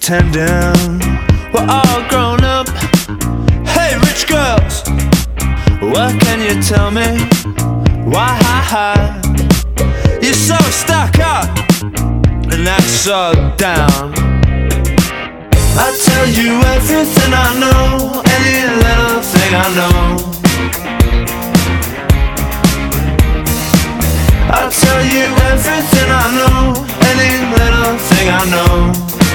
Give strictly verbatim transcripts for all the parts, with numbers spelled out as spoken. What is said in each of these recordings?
pretending we're all grown up. Hey, rich girls, what can you tell me? Why you're so stuck up and that's so down? I tell you everything I know, any little thing I know. I tell you everything I know, any little thing I know.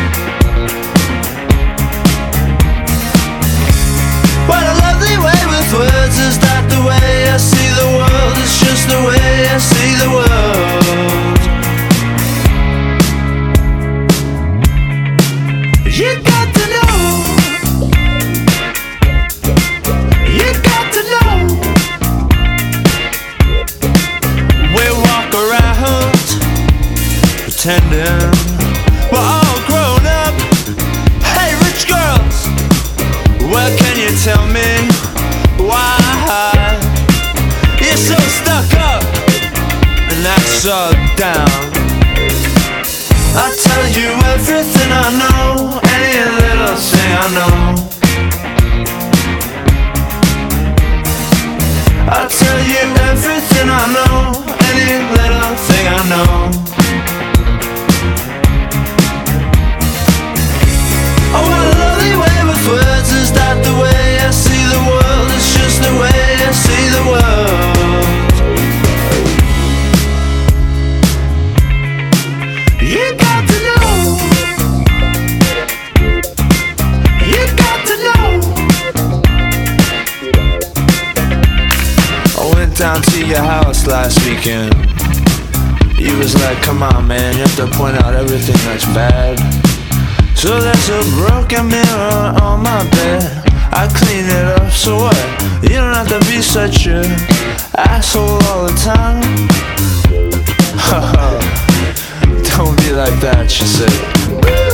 What a lovely way with words, is that the way I see the world? It's just the way I see the world. You got to know, you got to know. We walk around pretending we're all grown up. Hey, rich girls, what can you tell me? Why you're so stuck up and that's so down? I tell you everything I know, any little thing I know. I tell you everything I know, any little thing I know. Oh, what a lovely way with words, is that the way I see the world? It's just the way I see the world. You got to know, you got to know. I went down to your house last weekend. You was like, come on man, you have to point out everything that's bad. So there's a broken mirror on my bed, I clean it up, so what? You don't have to be such a asshole all the time. Don't be like that, she said.